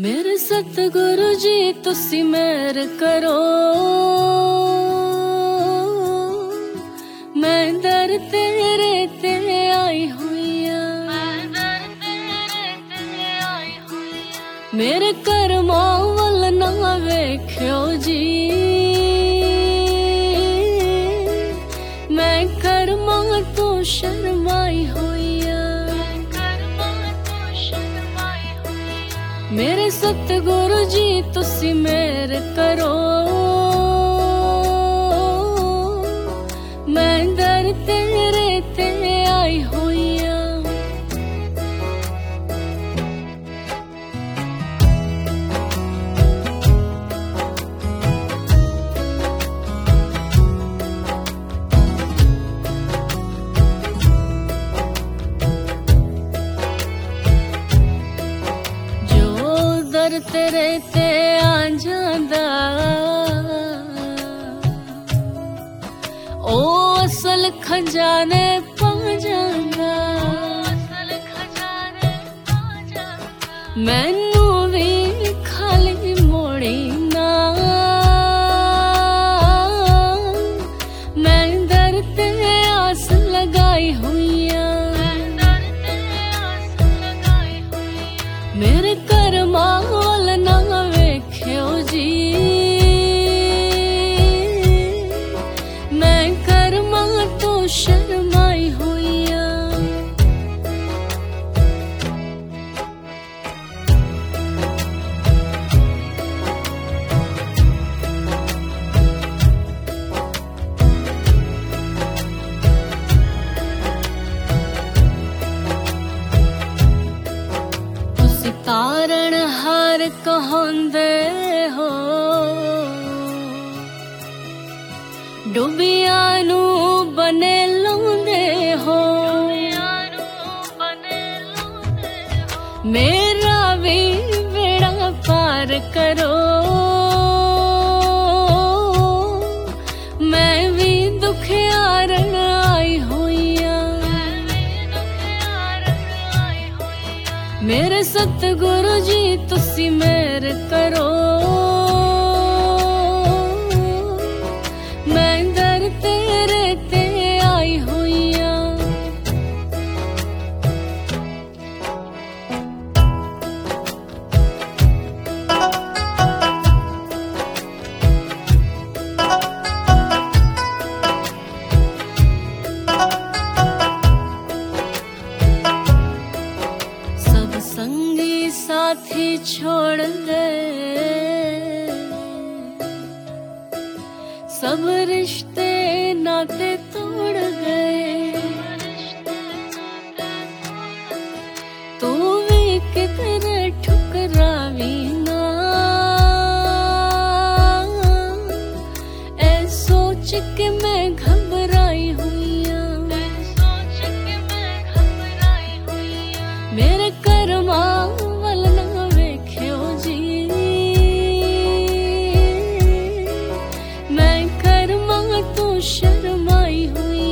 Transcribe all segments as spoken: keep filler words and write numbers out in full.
मेरे सतगुरु जी तुसी मेहर करो, मैं दर तेरे ते आई हुई मेरे कर्मां वल ना वेख्यो जी, मैं कर्मां तो शर्माई हुई मेरे सतगुरु जी तुसी मेहर करो, मैं दर तेरे ते आई हुई दर तेरे ते आ जांदा ओ असल खजाने पा जांदा, मैनू भी खाली मोड़ी ना, मैं दर ते आस लगाई हुई मेरे कर्मां वल ना वेख्यो जी, मैं कर्मां तो शर्माई हुई तारण हार कहंदे हो, डुबिया नू बने लाउंदे हो, मेरा भी बेड़ा पार करो, मैं भी दुखियारन आई हुई मेरे सतगुरु जी तुसी मेहर करो, मैं दर तेरे ते आई हुई संगी साथी छोड़ गए, सब रिश्ते नाते तोड़ गए, तू भी कितने ठुकरावी ना, ऐ सोच के मैं घबराई हुई मेरे कर्मां वल ना वेख्यो जी, मैं कर्मां तो शर्माई हुई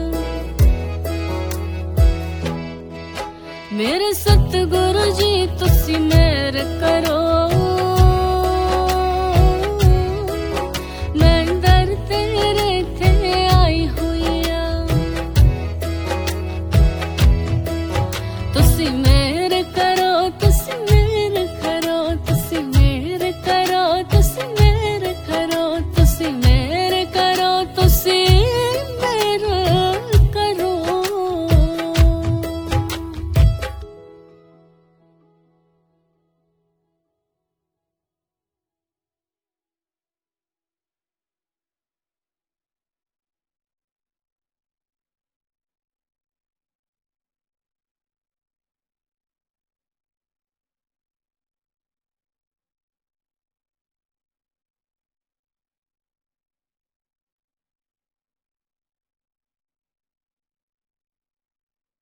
मेरे सतगुरु जी तुसी मेहर करो, मैं दर तेरे ते आई हुई तुसी